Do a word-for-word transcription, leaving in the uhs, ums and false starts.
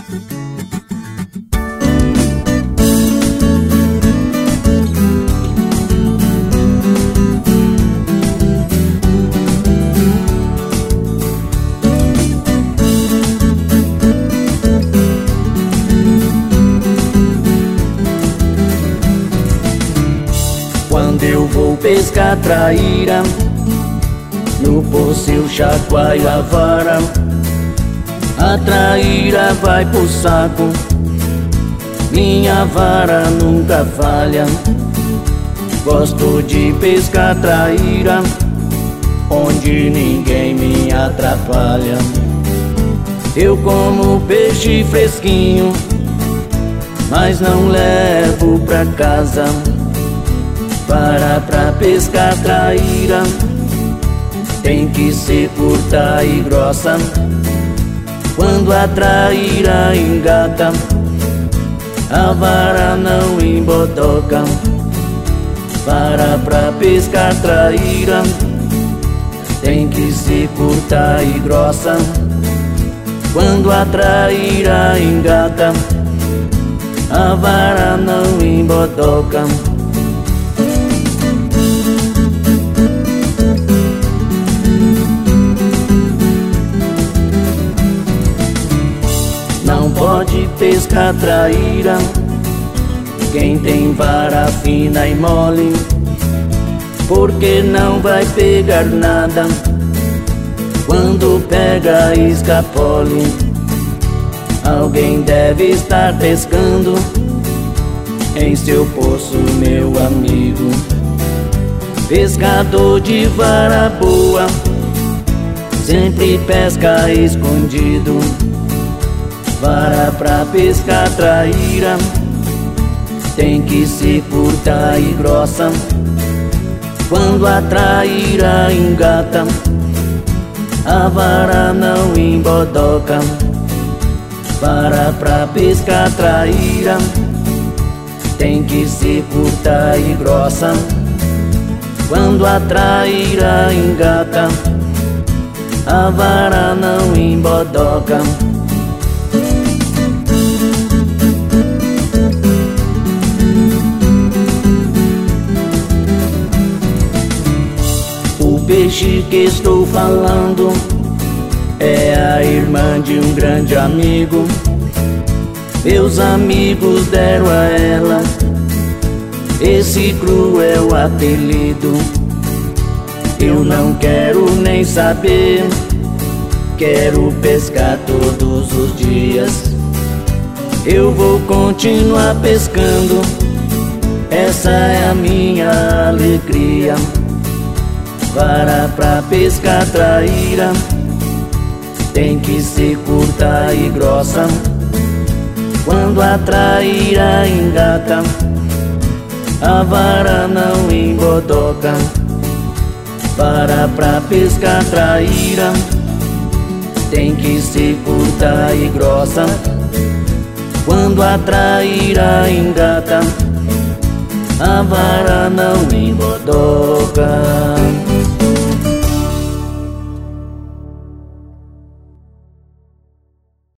Quando eu vou pescar traíra, no poço eu chacoalho a vara, a traíra vai pro saco, minha vara nunca falha. Gosto de pescar traíra, onde ninguém me atrapalha. Eu como peixe fresquinho, mas não levo pra casa. Vara pra pescar traíra tem que ser curta e grossa. Quando a traíra engata, a vara não embotoca. Vara pra pescar traíra tem que ser curta e grossa. Quando a traíra engata, a vara não embotoca. Não pode pescar traíra quem tem vara fina e mole, porque não vai pegar nada quando pega escapole. Alguém deve estar pescando em seu poço, meu amigo. Pescador de vara boa sempre pesca escondido. Vara pra pescar traíra tem que ser curta e grossa. Quando a traíra engata, a vara não embodoca. Vara pra pescar traíra tem que ser curta e grossa. Quando a traíra engata, a vara não embodoca. O peixe que estou falando é a irmã de um grande amigo. Meus amigos deram a ela esse cruel apelido. Eu não quero nem saber, quero pescar todos os dias. Eu vou continuar pescando, essa é a minha alegria. Vara pra pescar traíra tem que ser curta e grossa. Quando a traíra engata, a vara não embodoca. Vara pra pescar traíra tem que ser curta e grossa. Quando a traíra engata, a vara não embodoca.